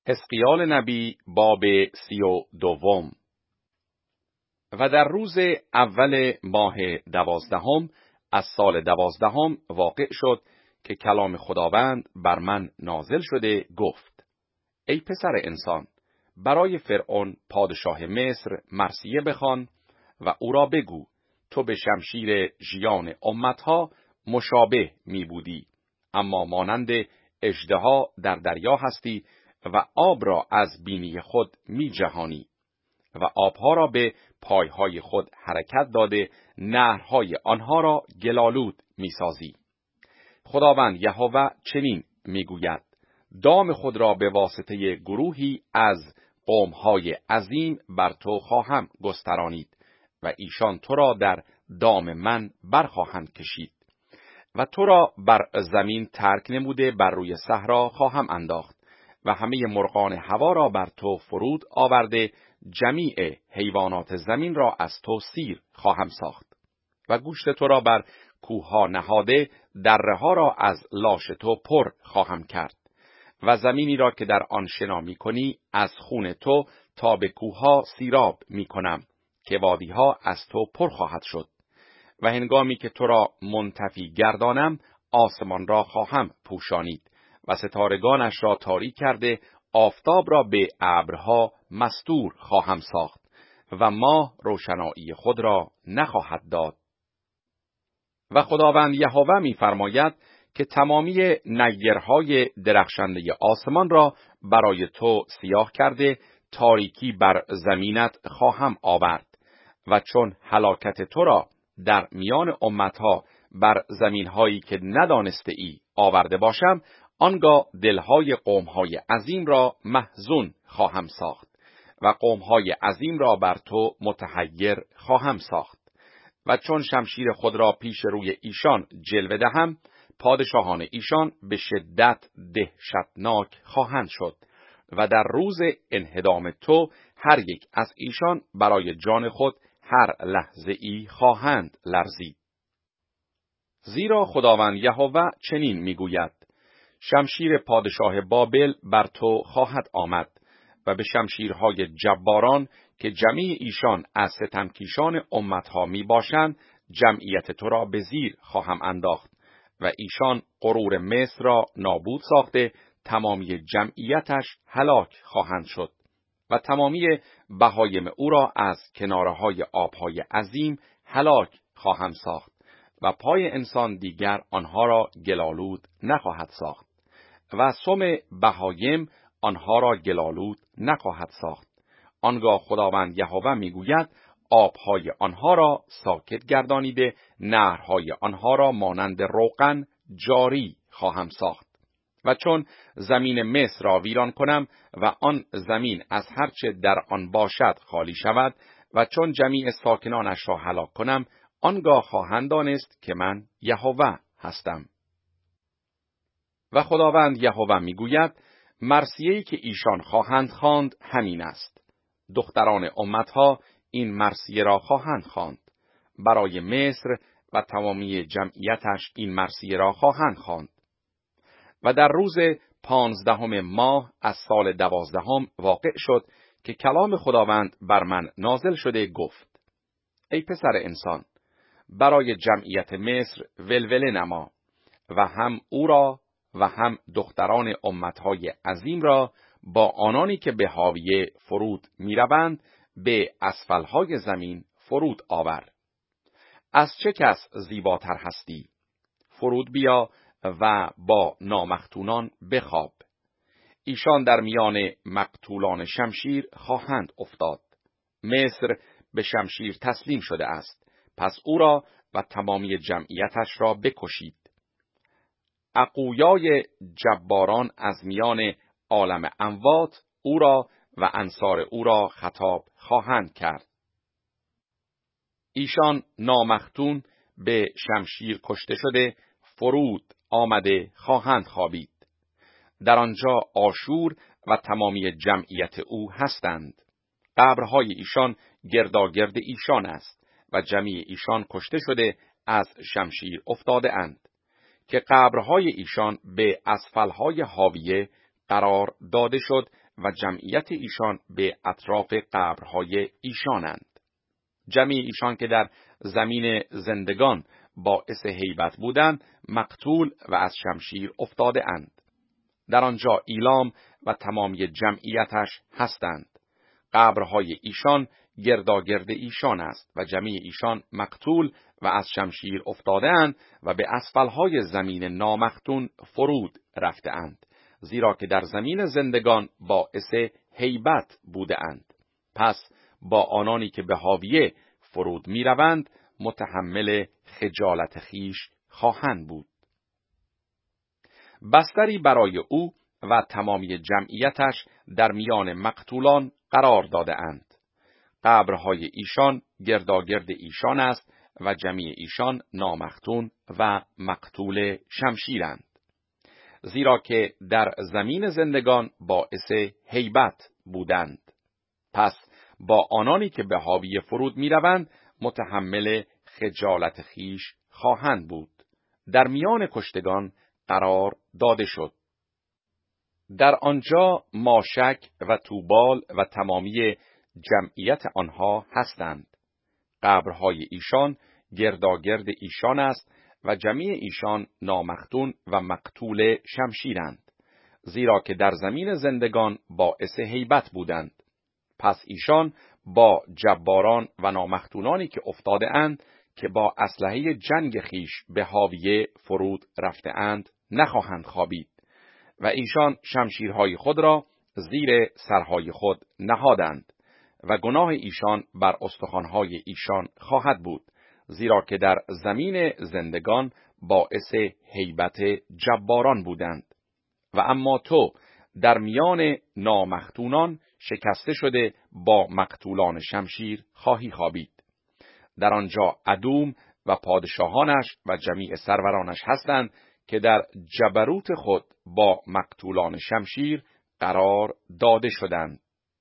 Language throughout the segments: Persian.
حزقیال نبی باب 32. و در روز اول ماه 12 از سال 12 واقع شد که کلام خداوند بر من نازل شده گفت: ای پسر انسان، برای فرعون پادشاه مصر مرثیه بخوان و او را بگو تو به شمشیر ژیان امتها مشابه می بودی، اما مانند اژدها در دریا هستی و آب را از بینی خود می جهانی و آبها را به پایهای خود حرکت داده نهرهای آنها را گلالود می سازی. خداوند یهوه چنین می گوید: دام خود را به واسطه گروهی از قومهای عظیم بر تو خواهم گسترانید و ایشان تو را در دام من برخواهند کشید و تو را بر زمین ترک نموده بر روی صحرا خواهم انداخت و همه مرغان هوا را بر تو فرود آورده جمیع حیوانات زمین را از تو سیر خواهم ساخت و گوشت تو را بر کوهها نهاده دره ها را از لاش تو پر خواهم کرد و زمینی را که در آن شنا می کنی از خون تو تا به کوهها سیراب می کنم که وادی ها از تو پر خواهد شد و هنگامی که تو را منتفی گردانم آسمان را خواهم پوشانید و ستارگانش را تاریک کرده آفتاب را به ابرها مستور خواهم ساخت و ماه روشنایی خود را نخواهد داد. و خداوند یهوه می‌فرماید که تمامی نیرهای درخشنده آسمان را برای تو سیاه کرده تاریکی بر زمینت خواهم آورد و چون هلاکت تو را در میان امتها بر زمینهایی که ندانسته ای آورده باشم، آنگاه دلهای قومهای عظیم را محزون خواهم ساخت و قومهای عظیم را بر تو متحیر خواهم ساخت و چون شمشیر خود را پیش روی ایشان جلوه دهم، پادشاهان ایشان به شدت دهشتناک خواهند شد و در روز انهدام تو هر یک از ایشان برای جان خود هر لحظه ای خواهند لرزید. زیرا خداوند یهوه چنین میگوید: شمشیر پادشاه بابل بر تو خواهد آمد و به شمشیرهای جباران که جمیع ایشان از ستمکیشان امتها می باشند جمعیت تو را به زیر خواهم انداخت و ایشان غرور مصر را نابود ساخته تمامی جمعیتش هلاک خواهند شد و تمامی بهایم او را از کنارهای آبهای عظیم هلاک خواهم ساخت و پای انسان دیگر آنها را گلالود نخواهد ساخت و سم بهایم آنها را گلالود نخواهد ساخت. آنگاه خداوند یهوه میگوید: آبهای آنها را ساکت گردانیده نهرهای آنها را مانند روغن جاری خواهم ساخت و چون زمین مصر را ویران کنم و آن زمین از هرچه در آن باشد خالی شود و چون جمیع ساکنانش را هلاک کنم، آنگاه خواهند دانست که من یهوه هستم. و خداوند یهوه میگوید: مرثیه‌ای که ایشان خواهند خواند همین است. دختران امتها این مرثیه را خواهند خواند. برای مصر و تمامی جمعیتش این مرثیه را خواهند خواند. و در روز 15 ماه از سال 12 واقع شد که کلام خداوند بر من نازل شده گفت: ای پسر انسان، برای جمعیت مصر ولوله نما و هم او را و هم دختران امتهای عظیم را با آنانی که به هاویه فرود میروند به اسفلهای زمین فرود آور. از چه کس زیباتر هستی؟ فرود بیا و با نامختونان بخواب. ایشان در میان مقتولان شمشیر خواهند افتاد. مصر به شمشیر تسلیم شده است، پس او را و تمامی جمعیتش را بکشید. اقویای جباران از میان عالم اموات او را و انصار او را خطاب خواهند کرد. ایشان نامختون به شمشیر کشته شده فرود آمده خواهند خوابید. در آنجا آشور و تمامی جمعیت او هستند. قبرهای ایشان گرداگرد ایشان است و جمیع ایشان کشته شده از شمشیر افتاده اند که قبرهای ایشان به اسفلهای هاویه قرار داده شد و جمعیت ایشان به اطراف قبرهای ایشانند. جمعی ایشان که در زمین زندگان باعث هیبت بودند، مقتول و از شمشیر افتاده اند. در آنجا ایلام و تمامی جمعیتش هستند. قبرهای ایشان گرداگرد ایشان است و جمعی ایشان مقتول و از شمشیر افتاده اند و به اسفلهای زمین نامختون فرود رفته اند، زیرا که در زمین زندگان باعث هیبت بوده اند. پس با آنانی که به هاویه فرود می روند متحمل خجالت خیش خواهند بود. بستری برای او و تمامی جمعیتش در میان مقتولان قرار داده اند. قبرهای ایشان گرداگرد ایشان است و جمعی ایشان نامختون و مقتول شمشیرند، زیرا که در زمین زندگان باعث هیبت بودند. پس با آنانی که به هاویه فرود می روند متحمل خجالت خیش خواهند بود. در میان کشتگان قرار داده شد. در آنجا ماشک و توبال و تمامی جمعیت آنها هستند. قبرهای ایشان گرداگرد ایشان است و جمعی ایشان نامختون و مقتول شمشیرند، زیرا که در زمین زندگان باعث هیبت بودند. پس ایشان با جباران و نامختونانی که افتاده اند که با اسلحه جنگ خیش به هاویه فرود رفته اند نخواهند خوابید و ایشان شمشیرهای خود را زیر سرهای خود نهادند و گناه ایشان بر استخوانهای ایشان خواهد بود، زیرا که در زمین زندگان باعث هیبت جباران بودند. و اما تو در میان نامختونان شکسته شده با مقتولان شمشیر خواهی خوابید. در آنجا ادوم و پادشاهانش و جمیع سرورانش هستند که در جبروت خود با مقتولان شمشیر قرار داده شدند.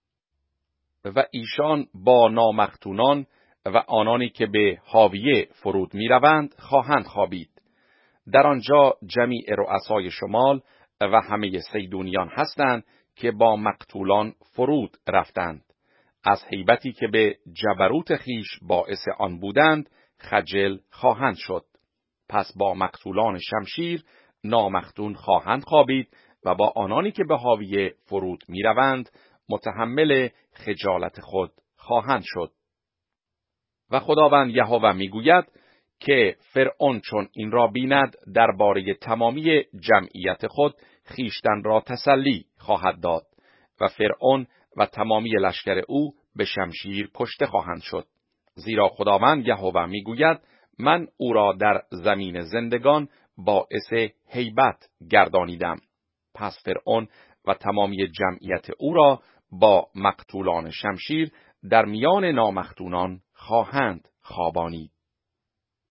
و ایشان با نامختونان و آنانی که به هاویه فرود می روند خواهند خوابید. در آنجا جمیع رؤسای شمال و همه سیدونیان هستند که با مقتولان فرود رفتند. از هیبتی که به جبروت خیش باعث آن بودند خجل خواهند شد. پس با مقتولان شمشیر نامختون خواهند خوابید و با آنانی که به هاویه فرود می روند متحمل خجالت خود خواهند شد. و خداوند یهوه میگوید که فرعون چون این را بیند درباره تمامی جمعیت خود خیشتن را تسلی خواهد داد و فرعون و تمامی لشکر او به شمشیر کشته خواهند شد، زیرا خداوند یهوه میگوید من او را در زمین زندگان باعث هیبت گردانیدم. پس فرعون و تمامی جمعیت او را با مقتولان شمشیر در میان نامختونان خواهند خوابانید.